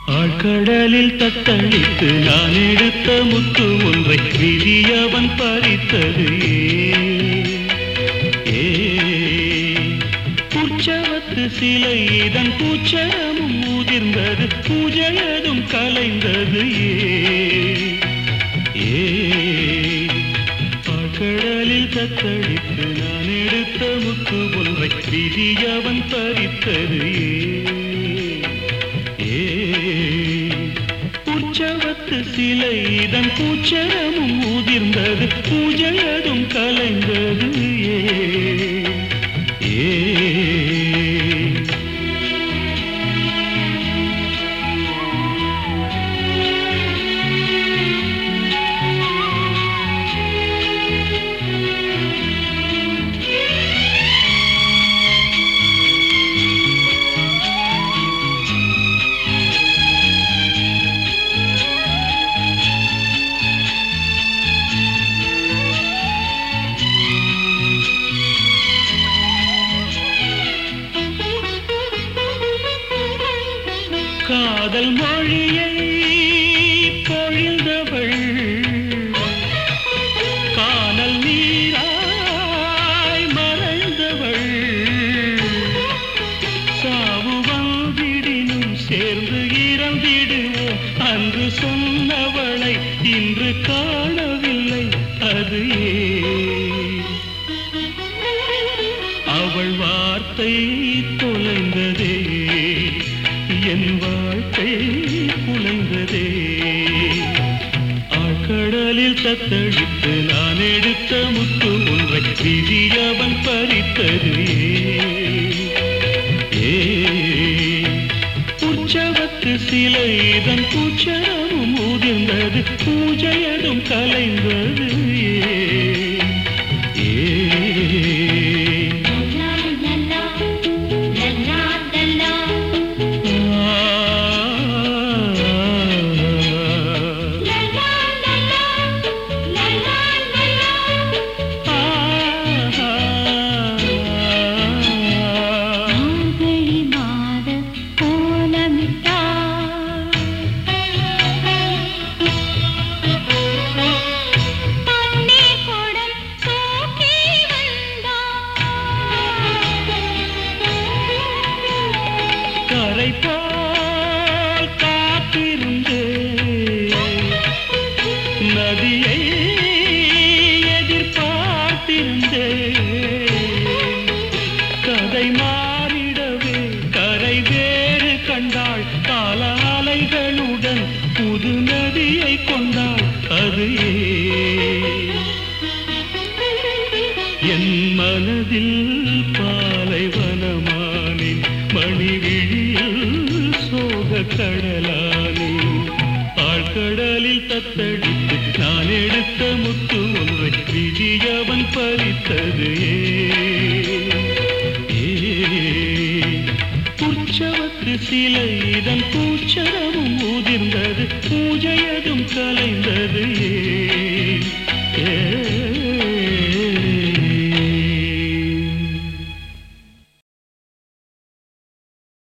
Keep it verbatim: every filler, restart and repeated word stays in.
ஆழ்கடலில் தத்தளித்து நான் எடுத்த முத்து ஒன்றை விதியவன் பறித்தது ஏ உற்சவத்து சிலை இதன் பூச்சரமும் ஊதிர்ந்தது பூஜையதும் கலைந்தது ஏ ஆழ்கடலில் தத்தளித்து நான் எடுத்த முத்து ஒன்றை விதியவன் பறித்தது உற்சவத்து சிலை இதன் பூச்சரமும் ஊதிர்ந்தது பூஜையதும் கலைந்தது ஏ காதல் மொழியை பொழிந்தவள் காணல் நீராய் மறைந்தவள் சாவு வந்திடினும் சேர்ந்து இறந்திடுவோம் அன்று சொன்னவளை இன்று காணவில்லை அது அவள் வார்த்தை தொலைந்ததே என் வாழ்க்கை குலைந்ததே ஆழ்கடலில் தத்தளித்து நான் எடுத்த முத்து ஒன்றை விதியவன் பறித்தது ஏ உற்சவத்து சிலை இதன் பூச்சரமும் ஊதிர்ந்தது பூஜையதும் கலைந்தது ஏ கரை போல் காத்திருந்து நதியை எதிர்பார்த்திருந்து கதை மாறிடவே கரை வேறு கண்டாள் கால அலைகளுடன் புது நதியை கொண்டாள் அது என் மனதில் பாலைவனமானின் மணிவிழியில் சோக கடலானே ஆழ்கடலில் தத்தடித்து நான் எடுத்த முத்து ஒன்றை விதியவன் பறித்தது ஏ உற்சவத்து சிலை இதன் பூச்சரமும் ஊதிர்ந்தது பூஜையதும் கலைந்தது ஏ